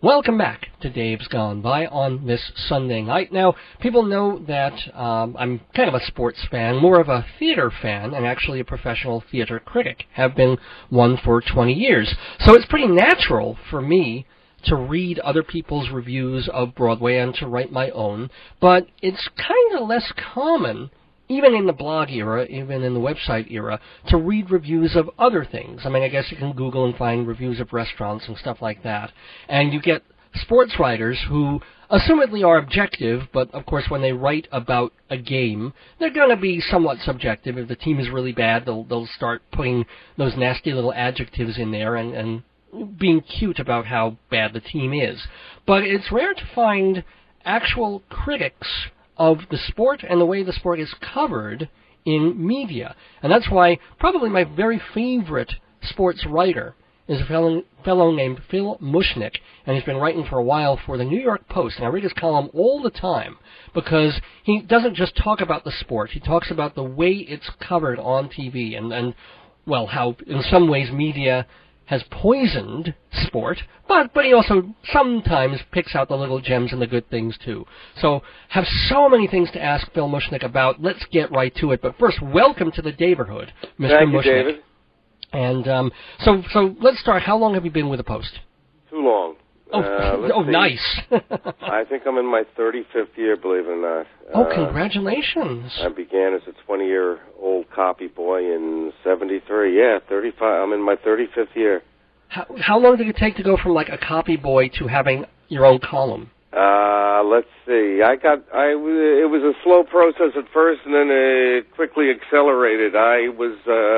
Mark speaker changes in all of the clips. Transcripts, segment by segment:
Speaker 1: Welcome back to Dave's Gone By on this Sunday night. Now, people know that I'm kind of a sports fan, more of a theater fan, and actually a professional theater critic. Have been one for 20 years. So it's pretty natural for me to read other people's reviews of Broadway and to write my own, but it's kind of less common, even in the blog era, even in the website era, to read reviews of other things. I mean, I guess you can Google and find reviews of restaurants and stuff like that. And you get sports writers who assumedly are objective, but of course when they write about a game, they're going to be somewhat subjective. If the team is really bad, they'll start putting those nasty little adjectives in there and being cute about how bad the team is. But it's rare to find actual critics of the sport and the way the sport is covered in media. And that's why probably my very favorite sports writer is a fellow named Phil Mushnick, and he's been writing for a while for the New York Post. And I read his column all the time because he doesn't just talk about the sport. He talks about the way it's covered on TV and well, how in some ways media has poisoned sport, but he also sometimes picks out the little gems and the good things too. So have so many things to ask Phil Mushnick about. Let's get right to it. But first, welcome to the Daverhood, Mr.
Speaker 2: Thank you,
Speaker 1: Mushnick.
Speaker 2: David.
Speaker 1: And so let's start. How long have you been with the Post?
Speaker 2: Too long.
Speaker 1: Nice.
Speaker 2: I think I'm in my 35th year, believe it or not.
Speaker 1: Congratulations.
Speaker 2: I began as a 20-year-old copy boy in 73. Yeah, 35. I'm in my 35th year.
Speaker 1: How long did it take to go from like a copy boy to having your own column?
Speaker 2: Let's see. It was a slow process at first, and then it quickly accelerated. I was,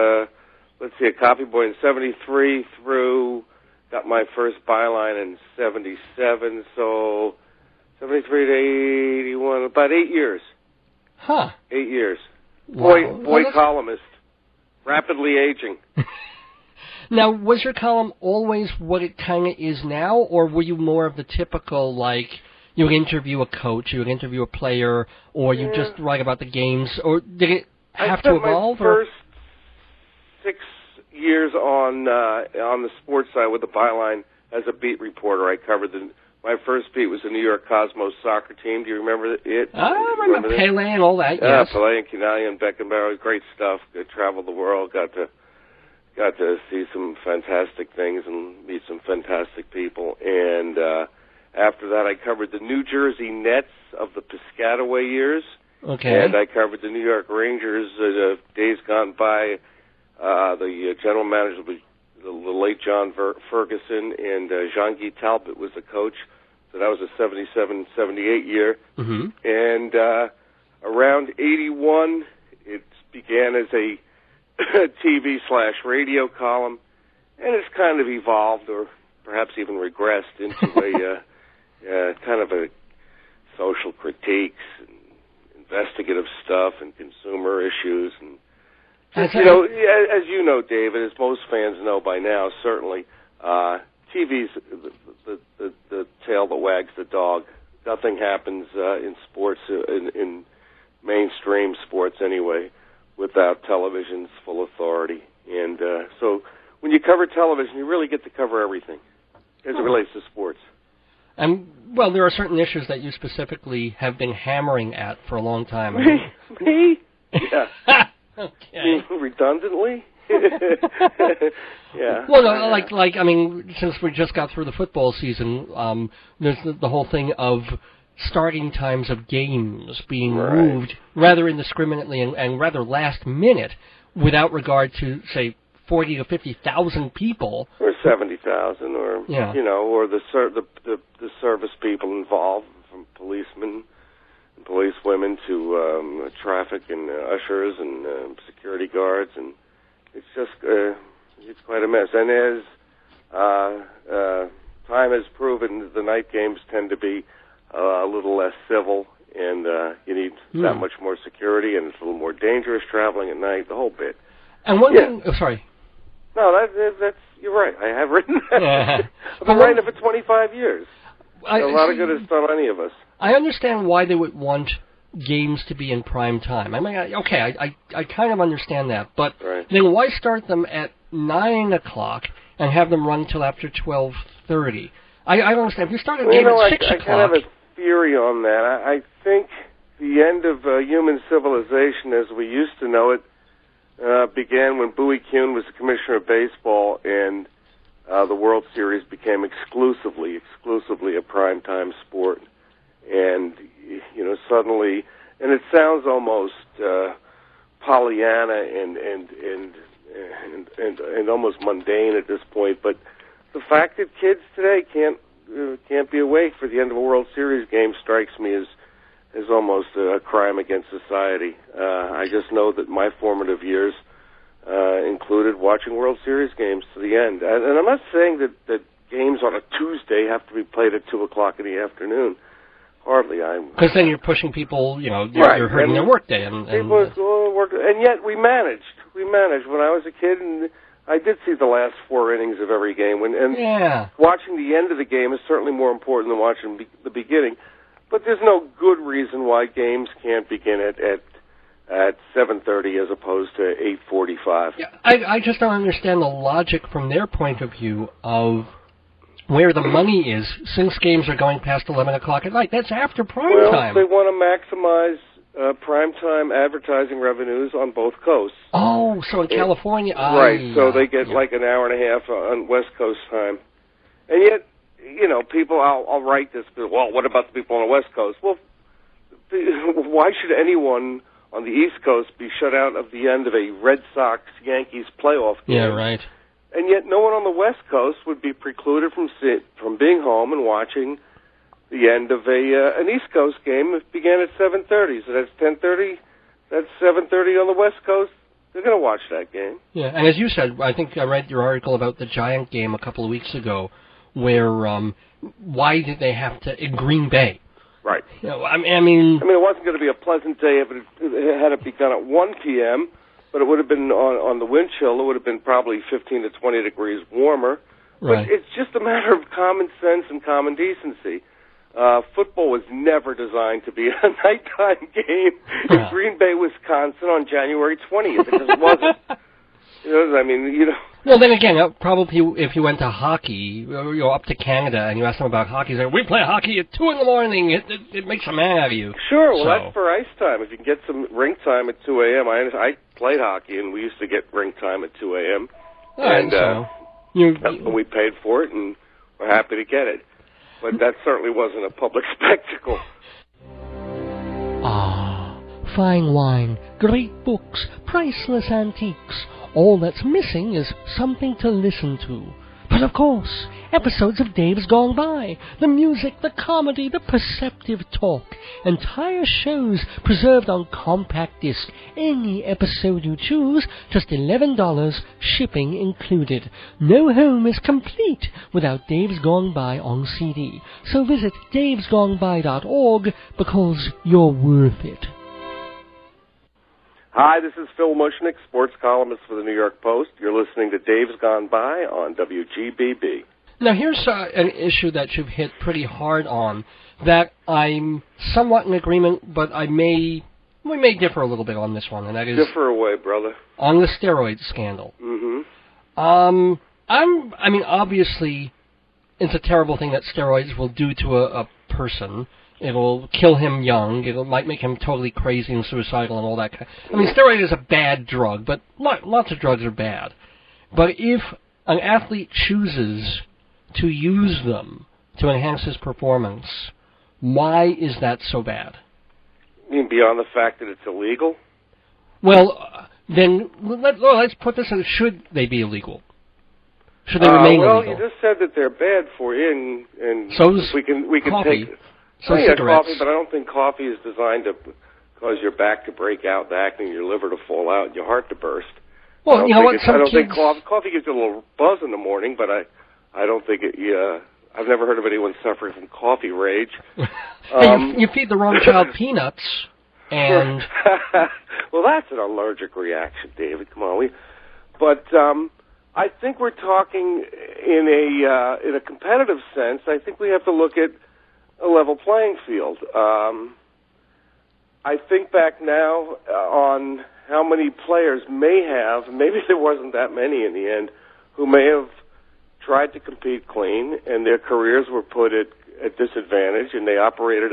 Speaker 2: a copy boy in 73 through... Got my first byline in 77, so 73 to 81, about 8 years.
Speaker 1: Huh.
Speaker 2: 8 years.
Speaker 1: Wow.
Speaker 2: Boy columnist, rapidly aging.
Speaker 1: Now, was your column always what it kind of is now, or were you more of the typical, like, you would interview a coach, you would interview a player, or you just write about the games, or did it have to evolve?
Speaker 2: I spent my first 6 years on the sports side with the byline as a beat reporter. I covered my first beat was the New York Cosmos soccer team. Do you remember it?
Speaker 1: I remember Pele and all that, yes.
Speaker 2: Pele and Canali and Beckenbauer, great stuff. I traveled the world, got to see some fantastic things and meet some fantastic people. And after that, I covered the New Jersey Nets of the Piscataway years.
Speaker 1: Okay.
Speaker 2: And I covered the New York Rangers days gone by. The general manager, the late John Ferguson, and Jean-Guy Talbot was the coach. So that was a 77-78 year.
Speaker 1: Mm-hmm.
Speaker 2: And around 81, it began as a TV/radio column, and it's kind of evolved, or perhaps even regressed, into a kind of a social critiques and investigative stuff and consumer issues and as you know, David, as most fans know by now, certainly, TV's the tail that wags the dog. Nothing happens in sports, in mainstream sports anyway, without television's full authority. And so when you cover television, you really get to cover everything as it relates to sports.
Speaker 1: Well, there are certain issues that you specifically have been hammering at for a long time.
Speaker 2: Me? Yeah.
Speaker 1: Okay.
Speaker 2: Redundantly? Yeah.
Speaker 1: Well, I mean, since we just got through the football season, there's the whole thing of starting times of games being moved rather indiscriminately and rather last minute without regard to, say, 40 to 50,000 people.
Speaker 2: Or 70,000, or, or the service people involved, from policemen, policewomen to traffic and ushers and security guards, and it's just it's quite a mess. And as time has proven, the night games tend to be a little less civil, and you need that much more security, and it's a little more dangerous traveling at night. The whole bit.
Speaker 1: And one thing, sorry.
Speaker 2: No, that's you're right. I have written that. I've been writing it for 25 years. A lot of good has done any of us.
Speaker 1: I understand why they would want games to be in prime time. I mean, I kind of understand that, but then why start them at 9 o'clock and have them run till after 12:30? I don't understand. If you start a
Speaker 2: Well,
Speaker 1: game at 6
Speaker 2: I
Speaker 1: o'clock...
Speaker 2: kind of have a theory on that. I think the end of human civilization as we used to know it began when Bowie Kuhn was the commissioner of baseball, and the World Series became exclusively a primetime sport. And, suddenly, and it sounds almost Pollyanna and almost mundane at this point, but the fact that kids today can't be awake for the end of a World Series game strikes me as almost a crime against society. I just know that my formative years included watching World Series games to the end. And I'm not saying that games on a Tuesday have to be played at 2 o'clock in the afternoon. Hardly.
Speaker 1: Because then you're pushing people,
Speaker 2: right.
Speaker 1: You're hurting their workday. And
Speaker 2: yet we managed. When I was a kid, and I did see the last 4 innings of every game. And watching the end of the game is certainly more important than watching the beginning. But there's no good reason why games can't begin at 7:30 as opposed to 8:45.
Speaker 1: Yeah, I just don't understand the logic from their point of view of where the money is, since games are going past 11 o'clock at night. That's after prime time.
Speaker 2: Well, they want to maximize primetime advertising revenues on both coasts.
Speaker 1: Oh, so in California...
Speaker 2: Right, so they get like an hour and a half on West Coast time. And yet, people, I'll write this, well, what about the people on the West Coast? Well, why should anyone on the East Coast be shut out of the end of a Red Sox-Yankees playoff game?
Speaker 1: Yeah, right.
Speaker 2: And yet no one on the West Coast would be precluded from being home and watching the end of an East Coast game. It began at 7:30, so that's 10:30. That's 7:30 on the West Coast. They're going to watch that game.
Speaker 1: Yeah, and as you said, I think I read your article about the Giant game a couple of weeks ago, where why did they have to in Green Bay?
Speaker 2: Right.
Speaker 1: I mean,
Speaker 2: it wasn't going to be a pleasant day if it had begun at 1 p.m., but it would have been on the wind chill. It would have been probably 15 to 20 degrees warmer.
Speaker 1: Right.
Speaker 2: But it's just a matter of common sense and common decency. Football was never designed to be a nighttime game in Green Bay, Wisconsin on January 20th. It just wasn't.
Speaker 1: Well, then again, probably if you went to hockey, up to Canada, and you asked them about hockey, they say, we play hockey at 2 in the morning. It makes a man out of you.
Speaker 2: Sure, well, that's for ice time. If you can get some rink time at 2 a.m., I played hockey, and we used to get rink time at 2 a.m. And we paid for it, and we're happy to get it. But that certainly wasn't a public spectacle.
Speaker 1: Ah, fine wine, great books, priceless antiques. All that's missing is something to listen to. But of course, episodes of Dave's Gone By, the music, the comedy, the perceptive talk, entire shows preserved on compact disc, any episode you choose, just $11, shipping included. No home is complete without Dave's Gone By on CD. So visit davesgoneby.org because you're worth it.
Speaker 2: Hi, this is Phil Mushnick, sports columnist for the New York Post. You're listening to Dave's Gone By on WGBB.
Speaker 1: Now, here's an issue that you've hit pretty hard on that I'm somewhat in agreement, but we may differ a little bit on this one, and that is...
Speaker 2: Differ away, brother.
Speaker 1: On the steroid scandal.
Speaker 2: Mm-hmm.
Speaker 1: Obviously, it's a terrible thing that steroids will do to a person. It'll kill him young. It might make him totally crazy and suicidal and all that. Steroid is a bad drug, but lots of drugs are bad. But if an athlete chooses to use them to enhance his performance, why is that so bad?
Speaker 2: You mean beyond the fact that it's illegal?
Speaker 1: Well, then let's put this in: should they be illegal? Should they remain illegal?
Speaker 2: Well, you just said that they're bad for you, and
Speaker 1: so's
Speaker 2: we can
Speaker 1: coffee.
Speaker 2: take.
Speaker 1: So cigarettes.
Speaker 2: Coffee, but I don't think coffee is designed to cause your back to break out, the acne, your liver to fall out, and your heart to burst.
Speaker 1: Well, you know what?
Speaker 2: I don't think coffee gives you a little buzz in the morning, but I don't think it. I've never heard of anyone suffering from coffee rage.
Speaker 1: You feed the wrong child peanuts, and
Speaker 2: well, that's an allergic reaction, David. Come on, but I think we're talking in a competitive sense. I think we have to look at a level playing field. I think back now on how many players maybe there wasn't that many in the end, who may have tried to compete clean, and their careers were put at disadvantage, and they operated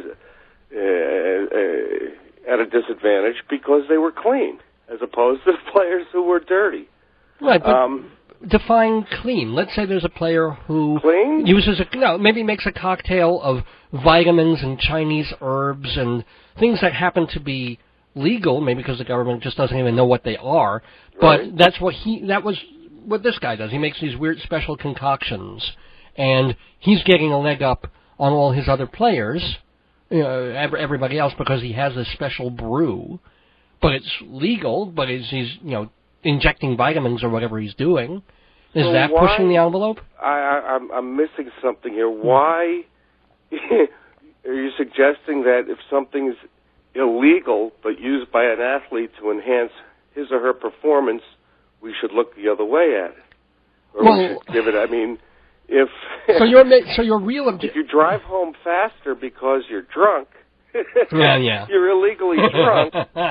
Speaker 2: at a disadvantage because they were clean, as opposed to players who were dirty.
Speaker 1: Right, but define clean. Let's say there's a player who
Speaker 2: clean?
Speaker 1: maybe makes a cocktail of vitamins and Chinese herbs and things that happen to be legal, maybe because the government just doesn't even know what they are. But
Speaker 2: Right.
Speaker 1: that was what this guy does. He makes these weird special concoctions, and he's getting a leg up on all his other players, everybody else, because he has this special brew. But it's legal, but he's injecting vitamins or whatever he's doing. Is that pushing the envelope?
Speaker 2: I'm missing something here. Why are you suggesting that if something's illegal but used by an athlete to enhance his or her performance, we should look the other way at it? Or we should give it, if...
Speaker 1: So your real
Speaker 2: if you drive home faster because you're drunk,
Speaker 1: yeah.
Speaker 2: you're illegally drunk.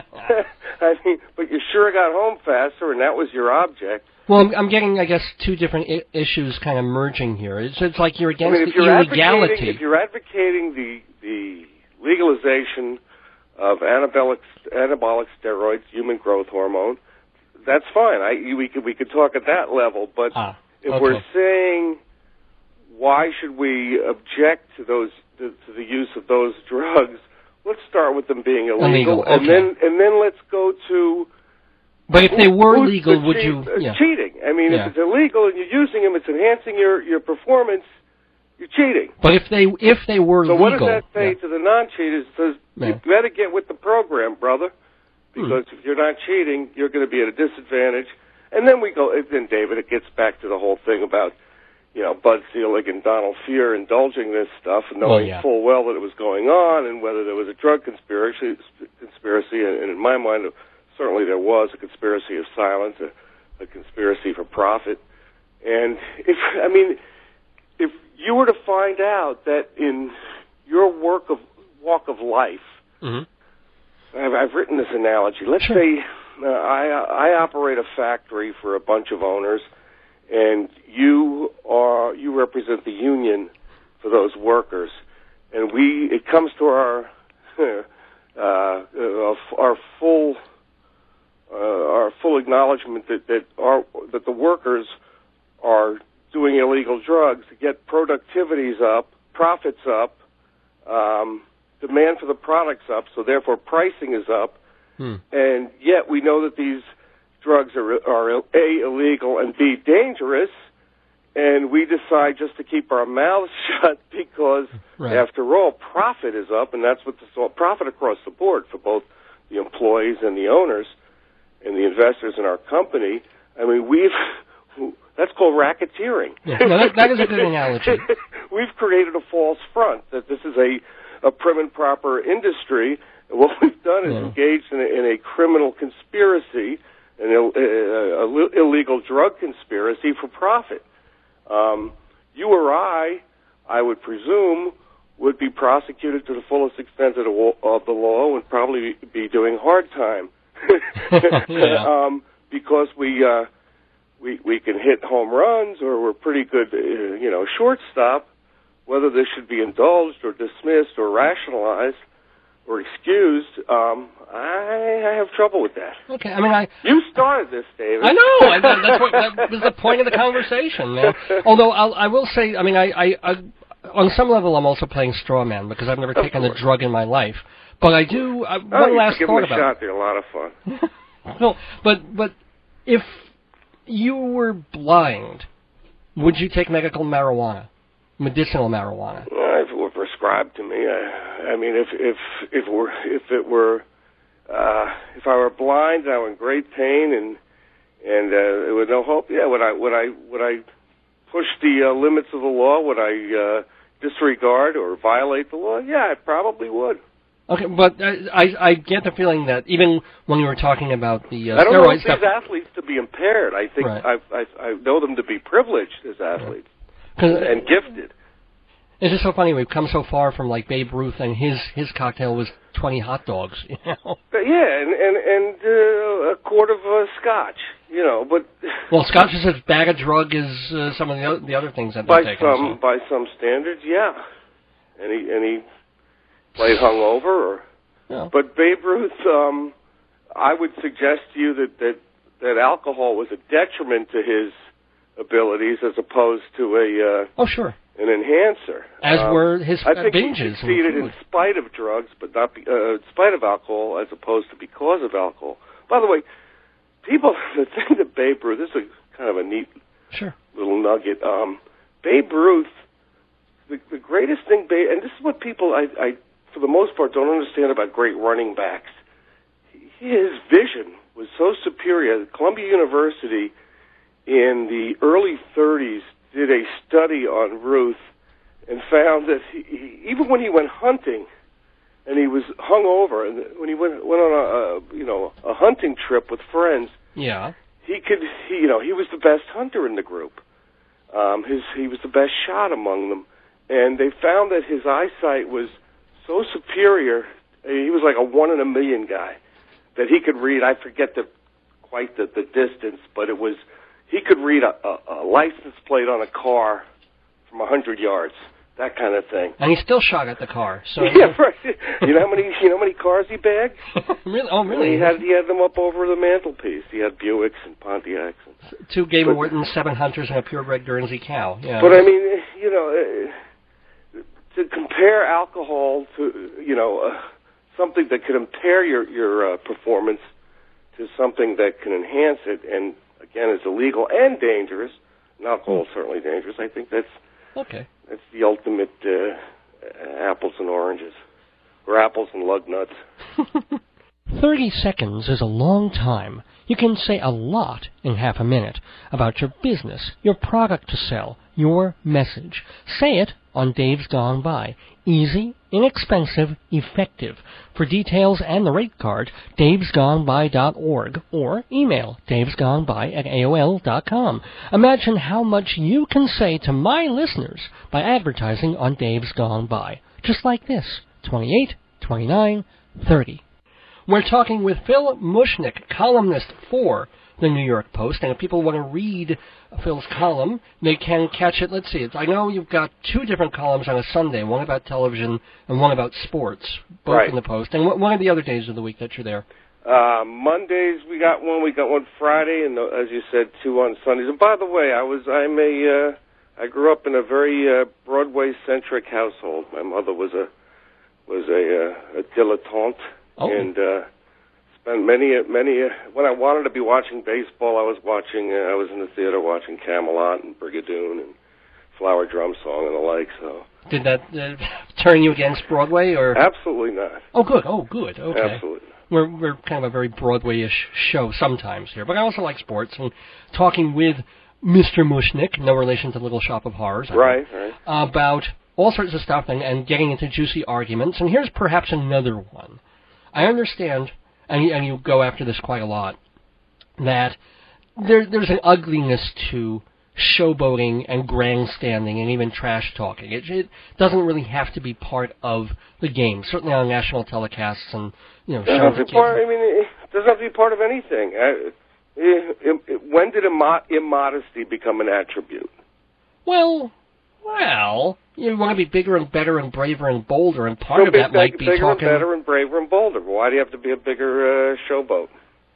Speaker 2: But you sure got home faster, and that was your object.
Speaker 1: Well, I'm getting, I guess, two different issues kind of merging here. It's like you're against
Speaker 2: if
Speaker 1: the illegality.
Speaker 2: If you're advocating the legalization of anabolic steroids, human growth hormone, that's fine. We could talk at that level. But if we're saying why should we object to the use of those drugs, let's start with them being illegal,
Speaker 1: okay.
Speaker 2: and then let's go to.
Speaker 1: But if they were legal, would you? Yeah.
Speaker 2: Cheating. If it's illegal and you're using them, it's enhancing your performance. You're cheating.
Speaker 1: But if they were legal,
Speaker 2: so what does that say to the non-cheaters? It says you better get with the program, brother, because if you're not cheating, you're going to be at a disadvantage. And then then David, it gets back to the whole thing about Bud Selig and Donald Fear indulging this stuff, and knowing full well that it was going on, and whether there was a drug conspiracy, and in my mind, certainly there was a conspiracy of silence, a conspiracy for profit. And if you were to find out that in your walk of life, I've written this analogy. Let's say I operate a factory for a bunch of owners, and you represent the union for those workers, and it comes to our full acknowledgement that the workers are doing illegal drugs to get productivities up, profits up, demand for the products up, so therefore pricing is up, and yet we know that these drugs are A, illegal, and B, dangerous, and we decide just to keep our mouths shut because, after all, profit is up, and that's what profit across the board for both the employees and the owners and the investors in our company. That's called racketeering.
Speaker 1: Yeah, that is a good analogy.
Speaker 2: We've created a false front that this is a prim and proper industry, and what we've done is engaged in a criminal conspiracy, an illegal drug conspiracy for profit. You or I would presume, would be prosecuted to the fullest extent of the law and probably be doing hard time because we can hit home runs or we're pretty good, shortstop. Whether this should be indulged or dismissed or rationalized or excused, I have trouble with that.
Speaker 1: Okay,
Speaker 2: you started this, David.
Speaker 1: I know. That was the point of the conversation, man. Although I will say, I on some level, I'm also playing straw man because I've never taken a drug in my life. But I do. One last thought about it.
Speaker 2: Shot. They're a lot of fun.
Speaker 1: No, but if you were blind, would you take medicinal marijuana?
Speaker 2: If it were prescribed to me, if I were blind, I were in great pain and with no hope, would I push the limits of the law? Would I disregard or violate the law? Yeah, I probably would.
Speaker 1: Okay, but I get the feeling that even when you were talking about the
Speaker 2: I don't
Speaker 1: steroid
Speaker 2: know
Speaker 1: stuff,
Speaker 2: these athletes to be impaired. I think I know them to be privileged as athletes and gifted.
Speaker 1: It's just so funny. We've come so far from like Babe Ruth, and his cocktail was 20 hot dogs, you know.
Speaker 2: Yeah, and a quart of scotch, you know. But
Speaker 1: well, scotch is as bad a drug as some of the other things that they're taking.
Speaker 2: By some standards, yeah. And he played hungover, or.
Speaker 1: Yeah.
Speaker 2: But Babe Ruth, I would suggest to you that alcohol was a detriment to his abilities as opposed to an enhancer.
Speaker 1: As were his
Speaker 2: I think
Speaker 1: binges.
Speaker 2: He succeeded in spite of drugs, but not in spite of alcohol, as opposed to because of alcohol. By the way, the thing that Babe Ruth, this is kind of a neat little nugget. Babe Ruth, the greatest thing, and this is what people I for the most part don't understand about great running backs. His vision was so superior. Columbia University in the early 30s did a study on Ruth and found that even when he went hunting and he was hungover, and when he went on a hunting trip with friends, he was the best hunter in the group. He was the best shot among them, and they found that his eyesight was so superior. He was like a 1 in a million guy that he could read. I forget quite the distance, but it was. He could read a license plate on a car from 100 yards, that kind of thing.
Speaker 1: And he still shot at the car. So
Speaker 2: yeah, right. You know how many cars he bagged?
Speaker 1: Really? Oh, really?
Speaker 2: He had them up over the mantelpiece. He had Buicks and Pontiacs.
Speaker 1: 2 Game Wardens, 7 Hunters, and a purebred Guernsey cow. Yeah.
Speaker 2: But I mean, to compare alcohol to something that could impair your performance to something that can enhance it, and again, is illegal and dangerous. And alcohol is certainly dangerous. I think that's the ultimate apples and oranges, or apples and lug nuts.
Speaker 1: 30 seconds is a long time. You can say a lot in half a minute about your business, your product to sell, your message. Say it on Dave's Gone By. Easy, inexpensive, effective. For details and the rate card, davesgoneby.org or email davesgoneby@aol.com. Imagine how much you can say to my listeners by advertising on Dave's Gone By. Just like this. 28, 29, 30. We're talking with Phil Mushnick, columnist for the New York Post, and if people want to read Phil's column, they can catch it. Let's see. I know you've got 2 different columns on a Sunday, one about television and one about sports, both in the Post. And what are the other days of the week that you're there?
Speaker 2: Mondays we got one Friday, and as you said, 2 on Sundays. And by the way, I grew up in a very Broadway-centric household. My mother was a dilettante.
Speaker 1: Oh.
Speaker 2: And spent many when I wanted to be watching baseball, I was in the theater watching Camelot and Brigadoon and Flower Drum Song and the like. So
Speaker 1: did that turn you against Broadway, or?
Speaker 2: Absolutely not.
Speaker 1: Oh, good. Okay.
Speaker 2: Absolutely.
Speaker 1: We're kind of a very Broadway-ish show sometimes here, but I also like sports, and talking with Mr. Mushnick, no relation to Little Shop of Horrors,
Speaker 2: right,
Speaker 1: about all sorts of stuff and getting into juicy arguments. And here's perhaps another one. I understand, and you go after this quite a lot, that there's an ugliness to showboating and grandstanding and even trash talking. It doesn't really have to be part of the game, certainly on national telecasts and shows.
Speaker 2: It doesn't have to be part of anything. When did immodesty become an attribute?
Speaker 1: Well, you want to be bigger and better and braver and bolder, and part of that might be
Speaker 2: bigger
Speaker 1: talking...
Speaker 2: and better and braver and bolder. Why do you have to be a bigger showboat?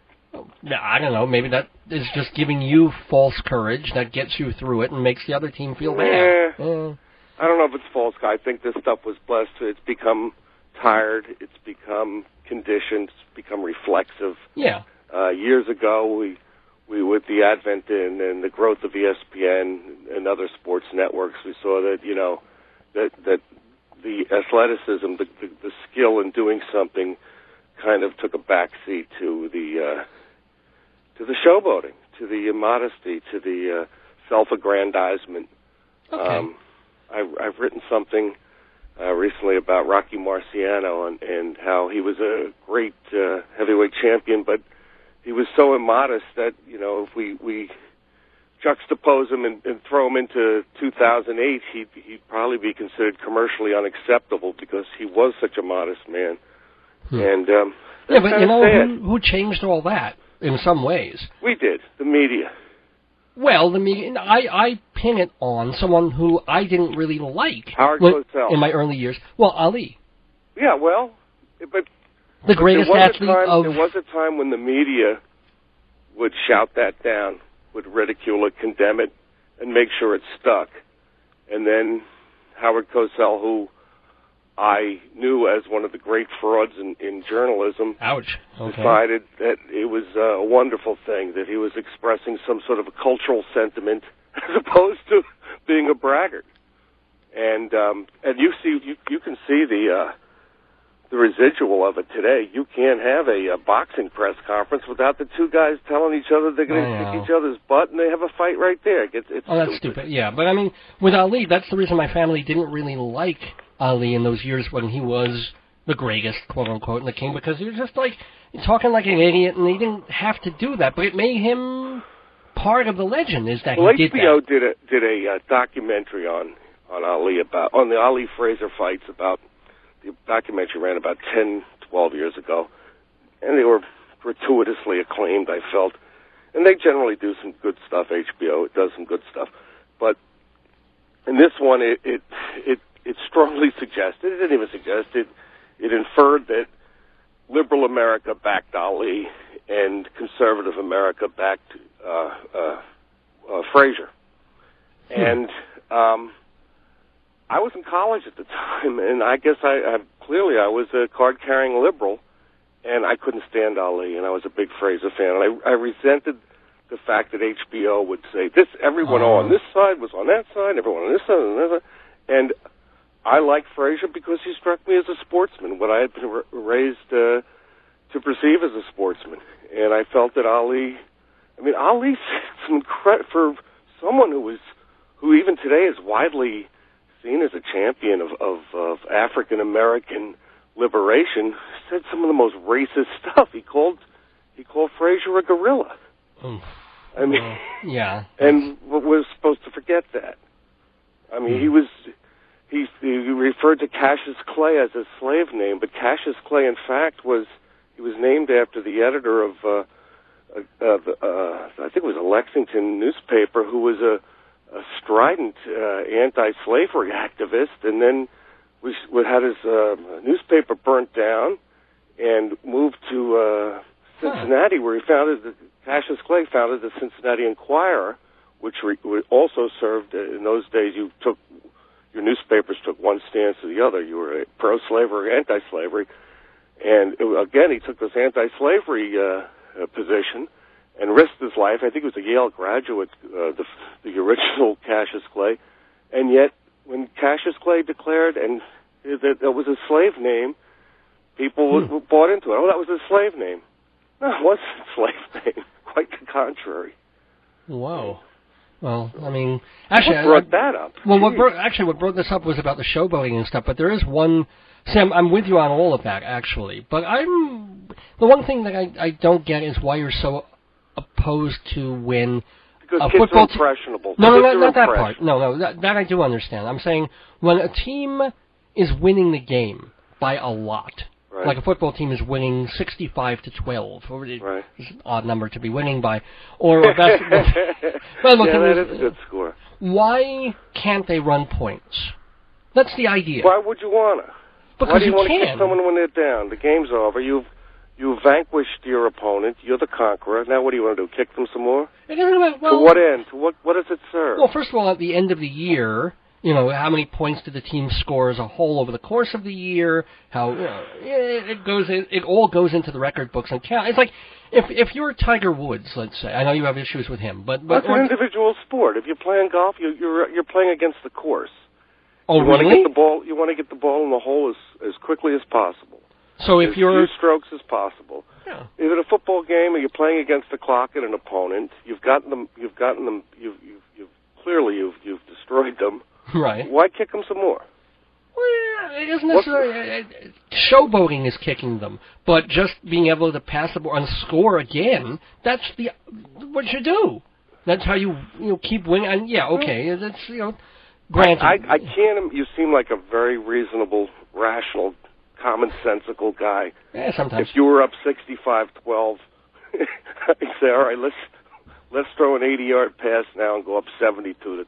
Speaker 1: I don't know. Maybe that is just giving you false courage that gets you through it and makes the other team feel bad.
Speaker 2: I don't know if it's false. I think this stuff was blessed. It's become tired. It's become conditioned. It's become reflexive.
Speaker 1: Yeah.
Speaker 2: Years ago, we with the advent and the growth of ESPN and other sports networks, we saw that that the athleticism, the skill in doing something, kind of took a backseat to the showboating, to the immodesty, to the self-aggrandizement.
Speaker 1: Okay.
Speaker 2: I've written something recently about Rocky Marciano and how he was a great heavyweight champion, but he was so immodest that, if we juxtapose him and throw him into 2008, he'd probably be considered commercially unacceptable because he was such a modest man. And
Speaker 1: yeah, but you know
Speaker 2: sad.
Speaker 1: who changed all that in some ways?
Speaker 2: We did, the media.
Speaker 1: Well, I pin it on someone who I didn't really like
Speaker 2: Howard Cosell.
Speaker 1: in my early years. Well, Ali.
Speaker 2: Yeah, well, but
Speaker 1: the greatest athlete of...
Speaker 2: There was a time when the media would shout that down, would ridicule it, condemn it, and make sure it stuck. And then Howard Cosell, who I knew as one of the great frauds in journalism, decided that it was a wonderful thing, that he was expressing some sort of a cultural sentiment as opposed to being a braggart. And you can see the residual of it today. You can't have a boxing press conference without the two guys telling each other they're going to kick each other's butt, and they have a fight right there. It's
Speaker 1: that's stupid. Yeah, but I mean, with Ali, that's the reason my family didn't really like Ali in those years when he was the greatest, quote unquote, and the king, because he was just like talking like an idiot, and he didn't have to do that. But it made him part of the legend. Is that he did that?
Speaker 2: HBO did a documentary on Ali on the Ali Frazier fights about. The documentary ran about 10, 12 years ago, and they were gratuitously acclaimed, I felt. And they generally do some good stuff. HBO, it does some good stuff. But in this one, it strongly suggested, it didn't even suggest it, it inferred that liberal America backed Ali and conservative America backed Frazier. And I was in college at the time, and I guess I was a card-carrying liberal, and I couldn't stand Ali, and I was a big Frazier fan. And I resented the fact that HBO would say, everyone on this side was on that side, everyone on this side, and that side. And I liked Frazier because he struck me as a sportsman, what I had been raised to perceive as a sportsman. And I felt that Ali for someone who even today is widely seen as a champion of African American liberation, said some of the most racist stuff. He called Frazier a gorilla. I mean,
Speaker 1: yeah.
Speaker 2: And we're supposed to forget that. I mean, he referred to Cassius Clay as a slave name, but Cassius Clay, in fact, was named after the editor of I think it was a Lexington newspaper, who was a strident anti-slavery activist, and then had his newspaper burnt down and moved to Cincinnati, where he Cassius Clay founded the Cincinnati Enquirer, which also served, in those days, your newspapers took one stance or the other. You were pro-slavery or anti-slavery. And again, he took this anti-slavery position and risked his life. I think he was a Yale graduate, the original Cassius Clay. And yet, when Cassius Clay declared and that was a slave name, people bought into it. Oh, that was a slave name. No, it wasn't a slave name. Quite the contrary.
Speaker 1: Whoa. Well, I mean, actually,
Speaker 2: what brought that up?
Speaker 1: Well, what brought this up was about the showboating and stuff. But there is one. Sam, I'm with you on all of that, actually. But the one thing that I don't get is why you're so opposed to when
Speaker 2: because
Speaker 1: a
Speaker 2: kids
Speaker 1: football
Speaker 2: are impressionable.
Speaker 1: No, not that part. No, that I do understand. I'm saying when a team is winning the game by a lot.
Speaker 2: Right.
Speaker 1: Like a football team is winning 65-12, or it's an odd number to be winning by, or a basketball.
Speaker 2: That is a good score.
Speaker 1: Why can't they run points? That's the idea.
Speaker 2: Why would you wanna?
Speaker 1: Because
Speaker 2: why do you
Speaker 1: want
Speaker 2: to kick someone when they're down? The game's over. You've vanquished your opponent. You're the conqueror. Now what do you want to do? Kick them some more?
Speaker 1: To
Speaker 2: what end? What does it serve?
Speaker 1: Well, first of all, at the end of the year, how many points did the team score as a whole over the course of the year? How it all goes into the record books and count. It's like if you're Tiger Woods, let's say. I know you have issues with him, but
Speaker 2: it's an individual sport. If you're playing golf, you're playing against the course.
Speaker 1: Oh,
Speaker 2: you
Speaker 1: really?
Speaker 2: You want to get the ball in the hole as quickly as possible.
Speaker 1: So if you're
Speaker 2: as few strokes as possible.
Speaker 1: Yeah.
Speaker 2: If in a football game and you're playing against the clock and an opponent, you've destroyed them.
Speaker 1: Right.
Speaker 2: Why kick them some more?
Speaker 1: Well, it isn't necessarily. Showboating is kicking them, but just being able to pass the ball and score again, that's what you do. That's how you keep winning. And that's granted.
Speaker 2: I can't. You seem like a very reasonable, rational commonsensical guy.
Speaker 1: Yeah, sometimes.
Speaker 2: If you were up 65-12, I'd say, all right, let's throw an 80-yard pass now and go up 72-12.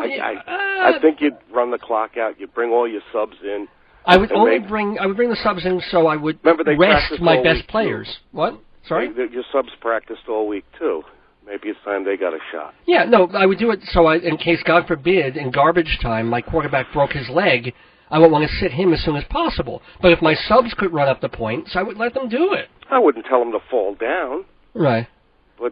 Speaker 2: I think you'd run the clock out. You'd bring all your subs in.
Speaker 1: I would bring the subs in so I would rest my best players. Too. What? Sorry?
Speaker 2: Your subs practiced all week, too. Maybe it's time they got a shot.
Speaker 1: Yeah, no, I would do it so in case, God forbid, in garbage time, my quarterback broke his leg, I would want to sit him as soon as possible. But if my subs could run up the points, I would let them do it.
Speaker 2: I wouldn't tell them to fall down.
Speaker 1: Right.
Speaker 2: But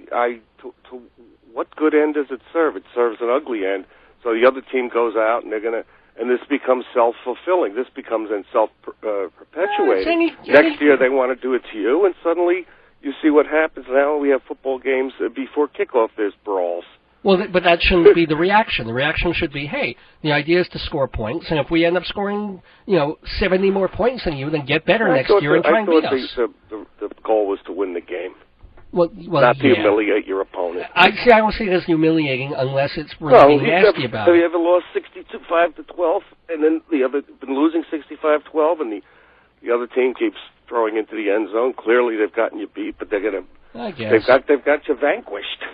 Speaker 2: to what good end does it serve? It serves an ugly end. So the other team goes out and and this becomes self-fulfilling. This becomes then self-perpetuating. Next year they want to do it to you, and suddenly you see what happens. Now we have football games before kickoff. There's brawls.
Speaker 1: Well, but that shouldn't be the reaction. The reaction should be, hey, the idea is to score points, and if we end up scoring, 70 more points than you, then get better next year and try and beat us.
Speaker 2: The goal was to win the game.
Speaker 1: Well,
Speaker 2: not to humiliate your opponent.
Speaker 1: I don't see it as humiliating unless it's really being nasty about it.
Speaker 2: Have you ever lost 65-12, and then been losing 65-12, and the other team keeps throwing into the end zone? Clearly, they've gotten you beat, but they're gonna.
Speaker 1: I guess
Speaker 2: they've got you vanquished.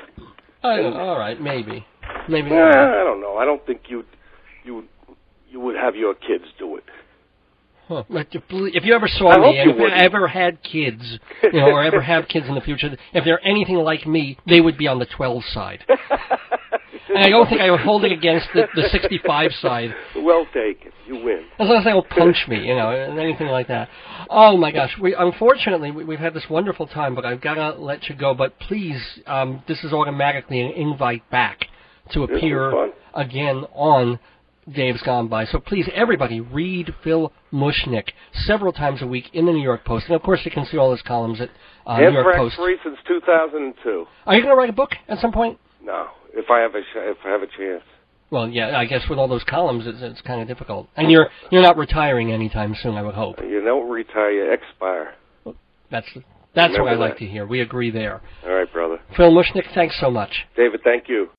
Speaker 1: All right, maybe.
Speaker 2: I don't know. I don't think you would have your kids do it.
Speaker 1: Huh. If you ever saw me, and if you ever had kids, or ever have kids in the future, if they're anything like me, they would be on the 12 side. And I don't think I would hold it against the 65 side.
Speaker 2: Well taken. You win.
Speaker 1: As long as they don't punch me, and anything like that. Oh, my gosh. Unfortunately, we've had this wonderful time, but I've got to let you go. But please, this is automatically an invite back to appear again on Dave's Gone By. So please, everybody, read Phil Mushnick several times a week in the New York Post. And, of course, you can see all his columns at New York Post.
Speaker 2: Free since 2002.
Speaker 1: Are you going to write a book at some point?
Speaker 2: No, if I have a chance.
Speaker 1: Well, yeah, I guess with all those columns, it's kind of difficult. And you're not retiring anytime soon, I would hope.
Speaker 2: You don't retire, you expire.
Speaker 1: Well, that's what I like to hear. We agree there.
Speaker 2: All right, brother.
Speaker 1: Phil Mushnick, thanks so much.
Speaker 2: David, thank you.